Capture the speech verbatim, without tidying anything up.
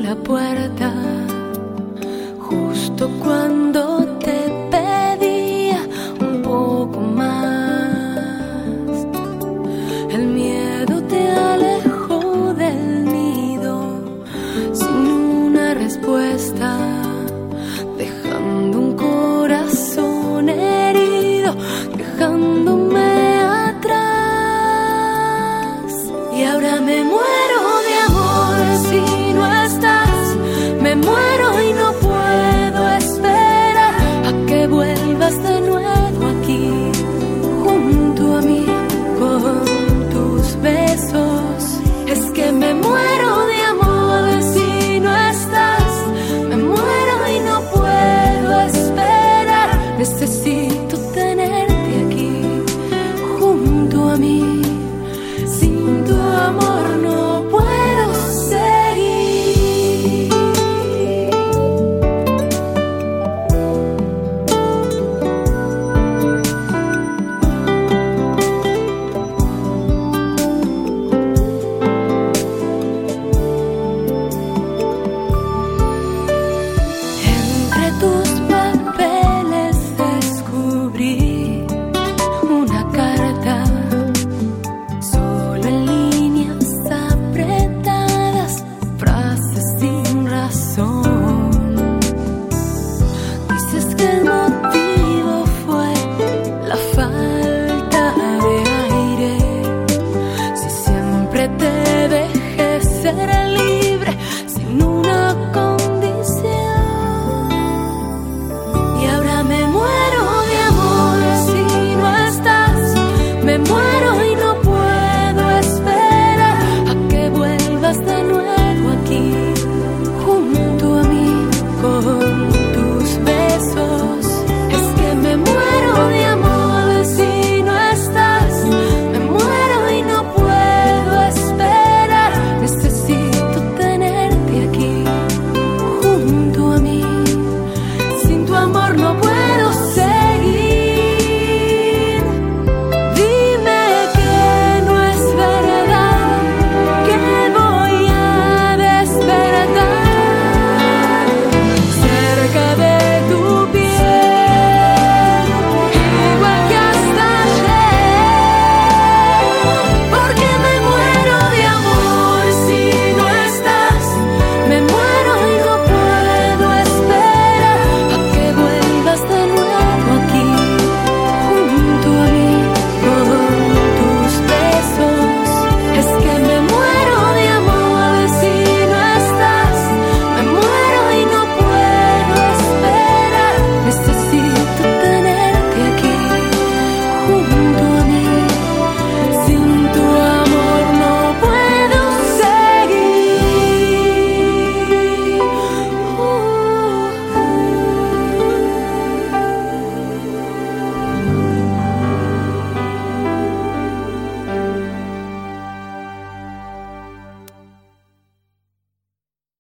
la puerta justo cuando te pedía un poco más. El miedo te alejó del nido sin una respuesta, dejando un corazón herido, dejándome atrás. Y ahora me muero de amor si no estás, me muero y no puedo esperar a que vuelvas de nuevo aquí junto a mí con tus besos. Es que me muero